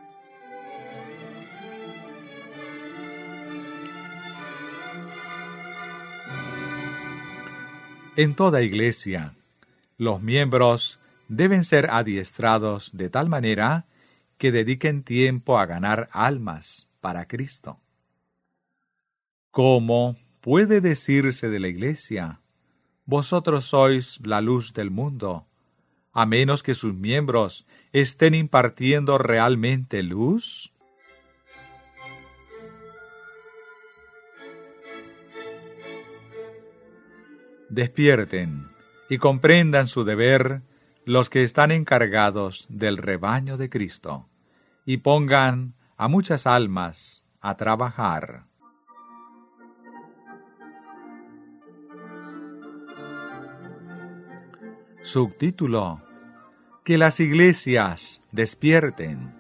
En toda iglesia, los miembros deben ser adiestrados de tal manera que dediquen tiempo a ganar almas para Cristo. ¿Cómo puede decirse de la Iglesia: vosotros sois la luz del mundo, a menos que sus miembros estén impartiendo realmente luz? Despierten y comprendan su deber los que están encargados del rebaño de Cristo, y pongan a muchas almas a trabajar. Subtítulo: Que las iglesias despierten.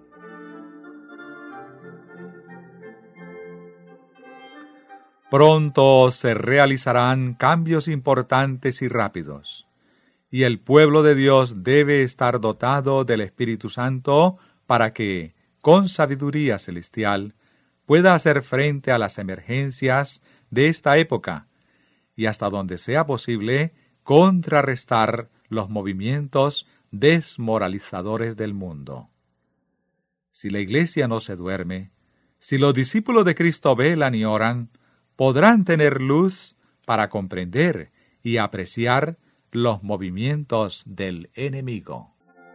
Pronto se realizarán cambios importantes y rápidos, y el pueblo de Dios debe estar dotado del Espíritu Santo para que, con sabiduría celestial, pueda hacer frente a las emergencias de esta época y, hasta donde sea posible, contrarrestar los movimientos desmoralizadores del mundo. Si la Iglesia no se duerme, si los discípulos de Cristo velan y oran, podrán tener luz para comprender y apreciar los movimientos del enemigo.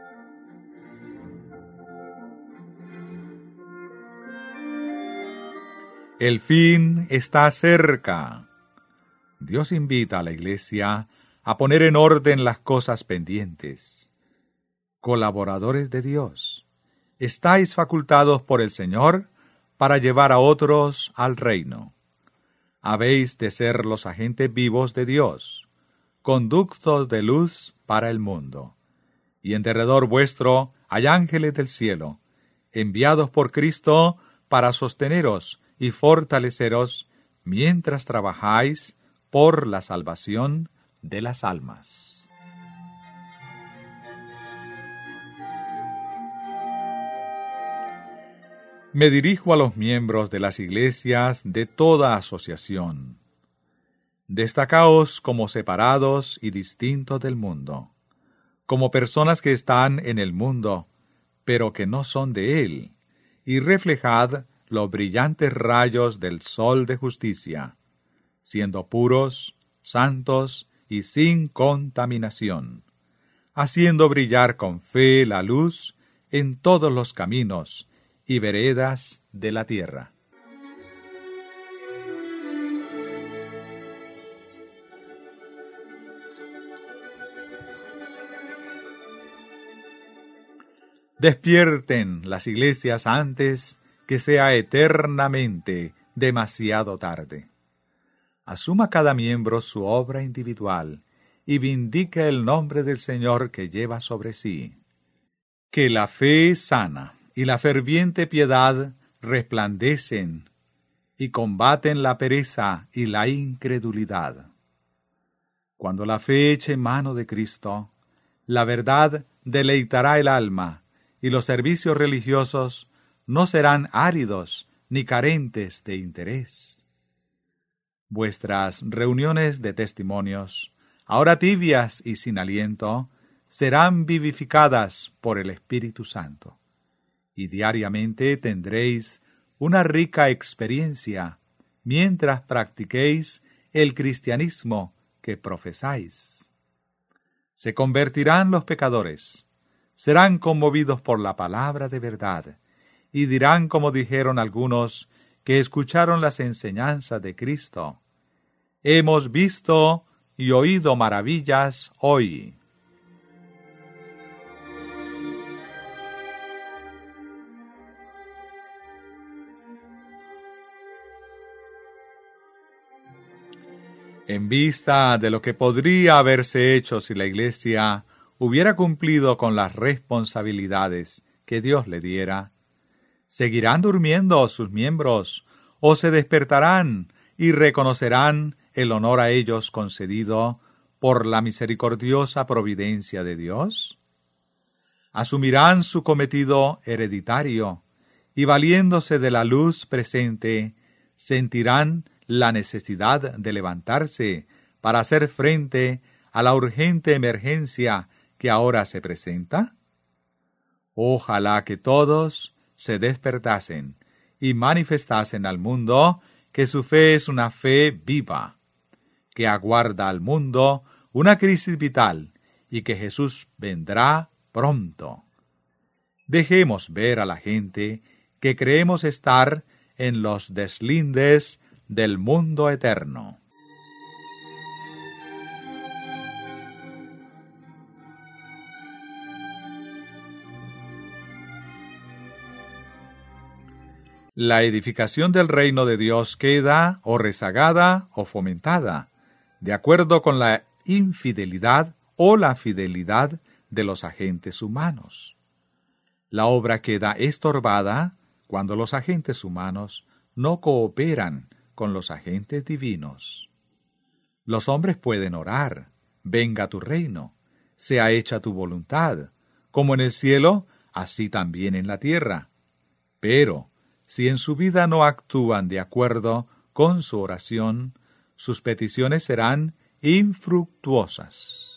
El fin está cerca. Dios invita a la Iglesia a poner en orden las cosas pendientes. Colaboradores de Dios, estáis facultados por el Señor para llevar a otros al reino. Habéis de ser los agentes vivos de Dios, conductos de luz para el mundo. Y en derredor vuestro hay ángeles del cielo, enviados por Cristo para sosteneros y fortaleceros mientras trabajáis por la salvación de las almas. Me dirijo a los miembros de las iglesias de toda asociación. Destacaos como separados y distintos del mundo, como personas que están en el mundo, pero que no son de él, y reflejad los brillantes rayos del sol de justicia, siendo puros, santos y sin contaminación, haciendo brillar con fe la luz en todos los caminos y veredas de la tierra. Despierten las iglesias antes que sea eternamente demasiado tarde. Asuma cada miembro su obra individual y vindique el nombre del Señor que lleva sobre sí. Que la fe sana y la ferviente piedad resplandecen y combaten la pereza y la incredulidad. Cuando la fe eche mano de Cristo, la verdad deleitará el alma y los servicios religiosos no serán áridos ni carentes de interés. Vuestras reuniones de testimonios, ahora tibias y sin aliento, serán vivificadas por el Espíritu Santo. Y diariamente tendréis una rica experiencia mientras practiquéis el cristianismo que profesáis. Se convertirán los pecadores, serán conmovidos por la palabra de verdad, y dirán como dijeron algunos que escucharon las enseñanzas de Cristo: hemos visto y oído maravillas hoy. En vista de lo que podría haberse hecho si la Iglesia hubiera cumplido con las responsabilidades que Dios le diera, ¿seguirán durmiendo sus miembros o se despertarán y reconocerán el honor a ellos concedido por la misericordiosa providencia de Dios? Asumirán su cometido hereditario y, valiéndose de la luz presente, sentirán la necesidad de levantarse para hacer frente a la urgente emergencia que ahora se presenta. Ojalá que todos se despertasen y manifestasen al mundo que su fe es una fe viva, que aguarda al mundo una crisis vital y que Jesús vendrá pronto. Dejemos ver a la gente que creemos estar en los deslindes del mundo eterno. La edificación del reino de Dios queda o rezagada o fomentada, de acuerdo con la infidelidad o la fidelidad de los agentes humanos. La obra queda estorbada cuando los agentes humanos no cooperan con los agentes divinos. Los hombres pueden orar: venga tu reino, sea hecha tu voluntad, como en el cielo, así también en la tierra. Pero, si en su vida no actúan de acuerdo con su oración, sus peticiones serán infructuosas.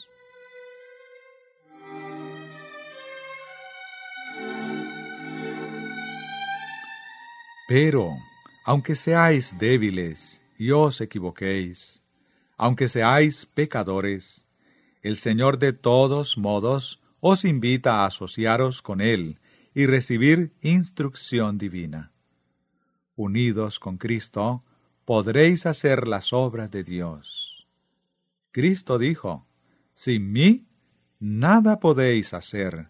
Pero, aunque seáis débiles y os equivoquéis, aunque seáis pecadores, el Señor de todos modos os invita a asociaros con Él y recibir instrucción divina. Unidos con Cristo, podréis hacer las obras de Dios. Cristo dijo: sin mí, nada podéis hacer.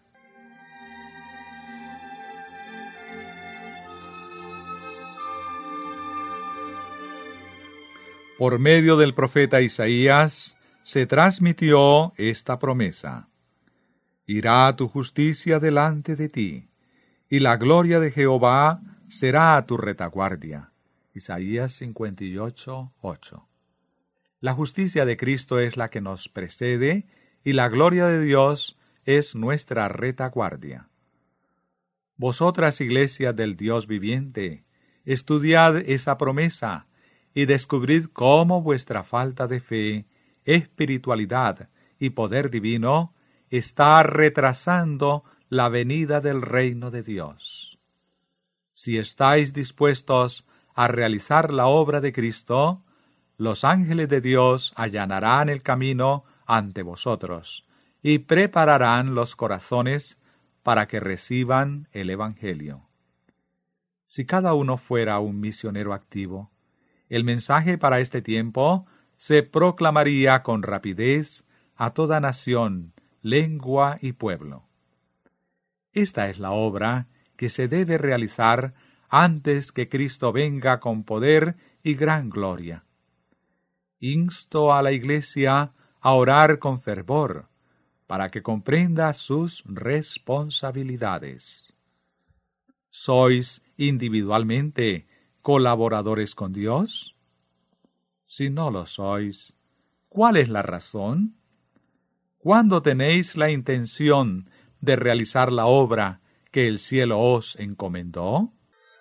Por medio del profeta Isaías se transmitió esta promesa: irá tu justicia delante de ti, y la gloria de Jehová será a tu retaguardia. Isaías cincuenta y ocho, ocho. La justicia de Cristo es la que nos precede, y la gloria de Dios es nuestra retaguardia. Vosotras, iglesias del Dios viviente, estudiad esa promesa, y descubrid cómo vuestra falta de fe, espiritualidad y poder divino está retrasando la venida del reino de Dios. Si estáis dispuestos a realizar la obra de Cristo, los ángeles de Dios allanarán el camino ante vosotros y prepararán los corazones para que reciban el Evangelio. Si cada uno fuera un misionero activo, el mensaje para este tiempo se proclamaría con rapidez a toda nación, lengua y pueblo. Esta es la obra que se debe realizar antes que Cristo venga con poder y gran gloria. Insto a la Iglesia a orar con fervor, para que comprenda sus responsabilidades. ¿Sois individualmente colaboradores con Dios? Si no lo sois, ¿cuál es la razón? ¿Cuándo tenéis la intención de realizar la obra que el cielo os encomendó?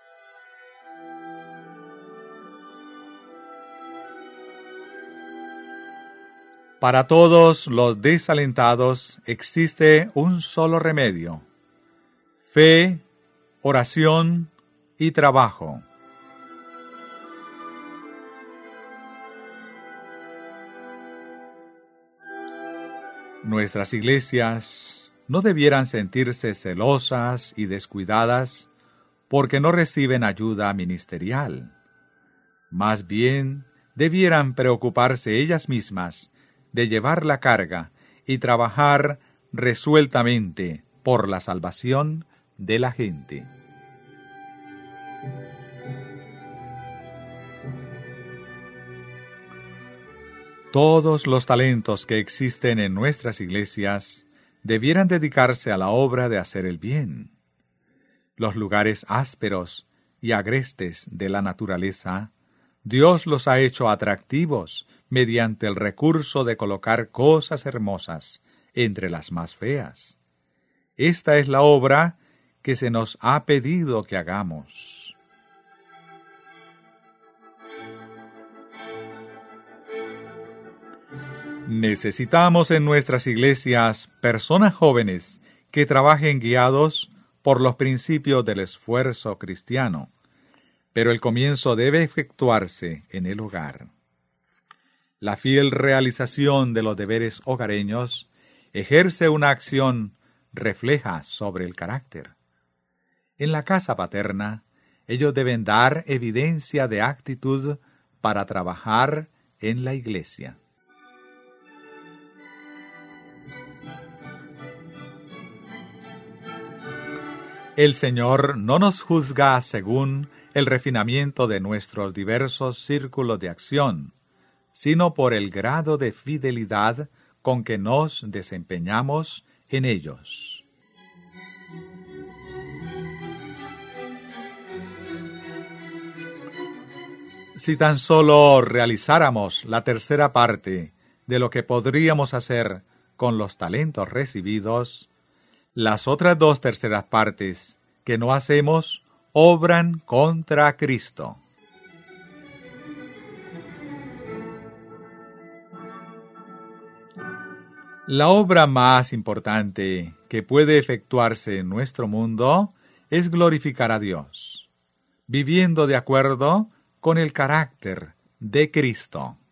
Para todos los desalentados existe un solo remedio: fe, oración y trabajo. Nuestras iglesias no debieran sentirse celosas y descuidadas porque no reciben ayuda ministerial. Más bien, debieran preocuparse ellas mismas de llevar la carga y trabajar resueltamente por la salvación de la gente. Todos los talentos que existen en nuestras iglesias debieran dedicarse a la obra de hacer el bien. Los lugares ásperos y agrestes de la naturaleza, Dios los ha hecho atractivos mediante el recurso de colocar cosas hermosas entre las más feas. Esta es la obra que se nos ha pedido que hagamos. Necesitamos en nuestras iglesias personas jóvenes que trabajen guiados por los principios del esfuerzo cristiano, pero el comienzo debe efectuarse en el hogar. La fiel realización de los deberes hogareños ejerce una acción refleja sobre el carácter. En la casa paterna, ellos deben dar evidencia de actitud para trabajar en la iglesia. El Señor no nos juzga según el refinamiento de nuestros diversos círculos de acción, sino por el grado de fidelidad con que nos desempeñamos en ellos. Si tan solo realizáramos la tercera parte de lo que podríamos hacer con los talentos recibidos, las otras dos terceras partes que no hacemos obran contra Cristo. La obra más importante que puede efectuarse en nuestro mundo es glorificar a Dios, viviendo de acuerdo con el carácter de Cristo.